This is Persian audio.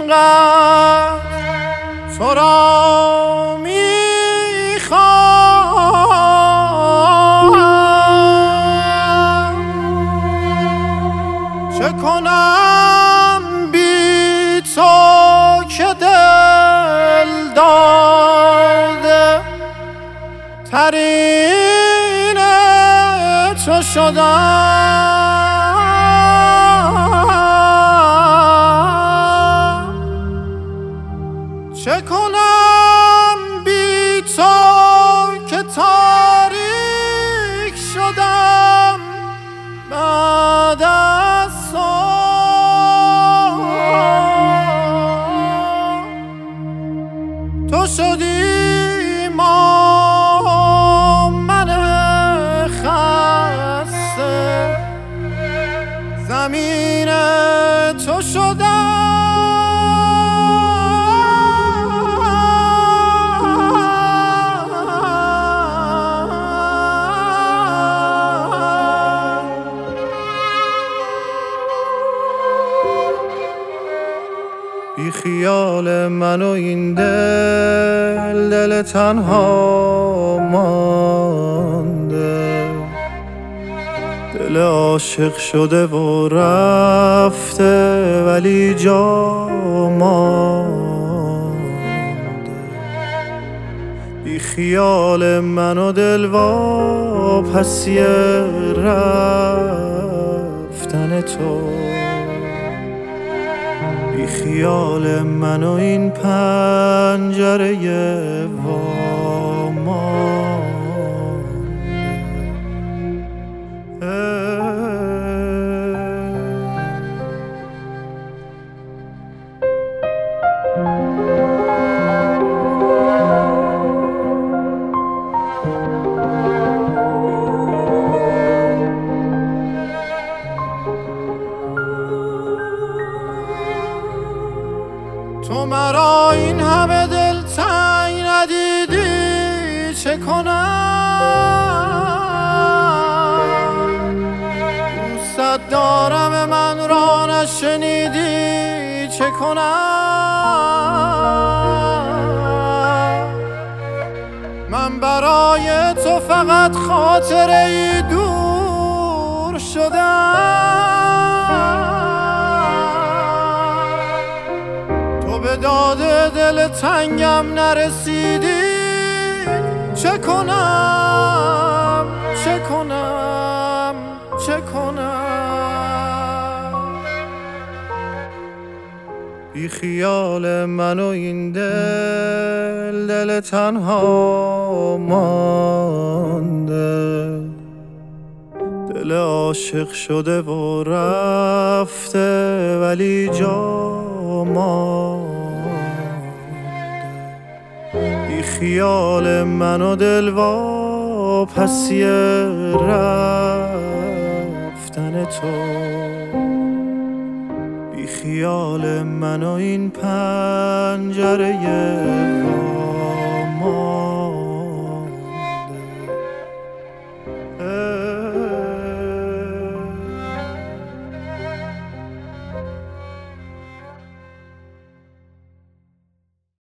اینقدر تو را میخواهم، چه کنم بی تو که دل داده ترین تو شدم، چه کنم بی تو که تاریک شدم بعد از تو شدی من خسته، زمین تو شدم، بی خیال من و این دل تنها مانده، دل عاشق شده و رفته ولی جا مانده، بی خیال من و دل واپسی رفتن تو، بی خیال من و این پنجره تو مرا این همه دل تنگ ندیدی، چه کنم؟ دوست دارم من را نشنیدی، چه کنم؟ من برای تو فقط خاطره ای دور شدم، به داد دل تنگم نرسیدی، چه کنم؟ چه کنم؟ چه کنم؟ بی خیال من و این دل تنها مانده، دل عاشق شده و رفته ولی جا مانده، بی خیال من و دل واپسی رفتن تو، بی خیال من و این پنجره